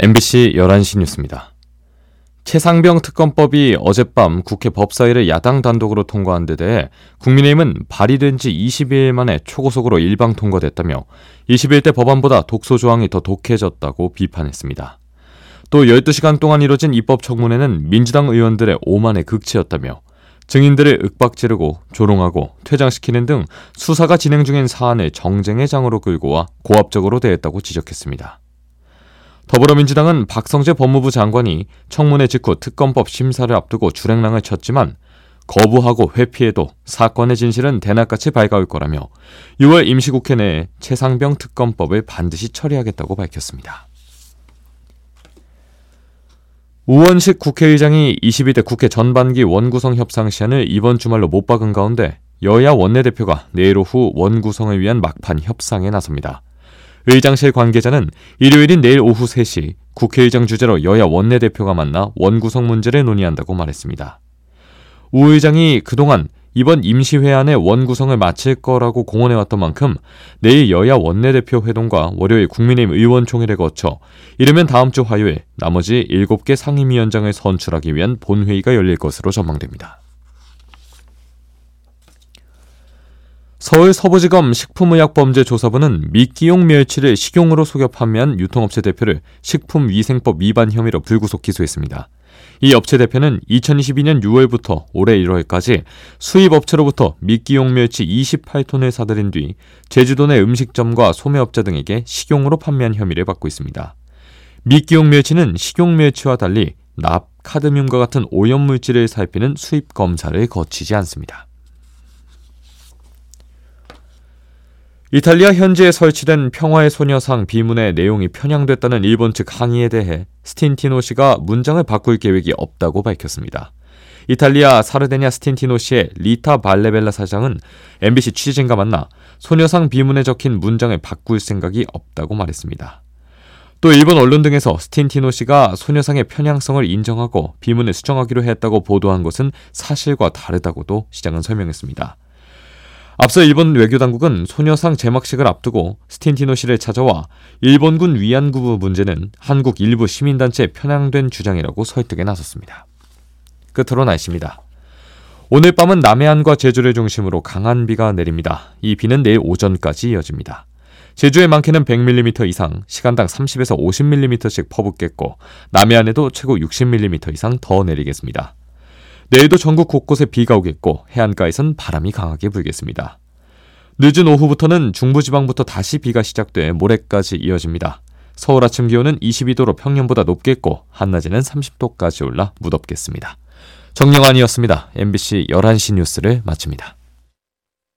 MBC 11시 뉴스입니다. 최상병 특검법이 어젯밤 국회 법사위를 야당 단독으로 통과한 데 대해 국민의힘은 발의된 지 22일 만에 초고속으로 일방 통과됐다며 21대 법안보다 독소 조항이 더 독해졌다고 비판했습니다. 또 12시간 동안 이뤄진 입법청문회는 민주당 의원들의 오만의 극치였다며 증인들을 윽박지르고 조롱하고 퇴장시키는 등 수사가 진행 중인 사안을 정쟁의 장으로 끌고 와 고압적으로 대했다고 지적했습니다. 더불어민주당은 박성재 법무부 장관이 청문회 직후 특검법 심사를 앞두고 줄행랑을 쳤지만 거부하고 회피해도 사건의 진실은 대낮같이 밝아올 거라며 6월 임시국회 내에 최상병 특검법을 반드시 처리하겠다고 밝혔습니다. 우원식 국회의장이 22대 국회 전반기 원구성 협상 시한을 이번 주말로 못 박은 가운데 여야 원내대표가 내일 오후 원구성을 위한 막판 협상에 나섭니다. 의장실 관계자는 일요일인 내일 오후 3시 국회의장 주재로 여야 원내대표가 만나 원구성 문제를 논의한다고 말했습니다. 우 의장이 그동안 이번 임시회안에 원구성을 마칠 거라고 공언해왔던 만큼 내일 여야 원내대표 회동과 월요일 국민의힘 의원총회를 거쳐 이르면 다음 주 화요일 나머지 7개 상임위원장을 선출하기 위한 본회의가 열릴 것으로 전망됩니다. 서울 서부지검 식품의약범죄조사부는 미끼용 멸치를 식용으로 속여 판매한 유통업체 대표를 식품위생법 위반 혐의로 불구속 기소했습니다. 이 업체 대표는 2022년 6월부터 올해 1월까지 수입업체로부터 미끼용 멸치 28톤을 사들인 뒤 제주도 내 음식점과 소매업자 등에게 식용으로 판매한 혐의를 받고 있습니다. 미끼용 멸치는 식용 멸치와 달리 납, 카드뮴과 같은 오염물질을 살피는 수입 검사를 거치지 않습니다. 이탈리아 현지에 설치된 평화의 소녀상 비문의 내용이 편향됐다는 일본 측 항의에 대해 스틴티노시가 문장을 바꿀 계획이 없다고 밝혔습니다. 이탈리아 사르데냐 스틴티노시의 리타 발레벨라 사장은 MBC 취재진과 만나 소녀상 비문에 적힌 문장을 바꿀 생각이 없다고 말했습니다. 또 일본 언론 등에서 스틴티노시가 소녀상의 편향성을 인정하고 비문을 수정하기로 했다고 보도한 것은 사실과 다르다고도 시장은 설명했습니다. 앞서 일본 외교당국은 소녀상 제막식을 앞두고 스틴티노시를 찾아와 일본군 위안부 문제는 한국 일부 시민단체의 편향된 주장이라고 설득에 나섰습니다. 끝으로 날씨입니다. 오늘 밤은 남해안과 제주를 중심으로 강한 비가 내립니다. 이 비는 내일 오전까지 이어집니다. 제주의 많게는 100mm 이상, 시간당 30에서 50mm씩 퍼붓겠고 남해안에도 최고 60mm 이상 더 내리겠습니다. 내일도 전국 곳곳에 비가 오겠고 해안가에선 바람이 강하게 불겠습니다. 늦은 오후부터는 중부지방부터 다시 비가 시작돼 모레까지 이어집니다. 서울 아침 기온은 22도로 평년보다 높겠고 한낮에는 30도까지 올라 무덥겠습니다. 정영환이었습니다. MBC 11시 뉴스를 마칩니다.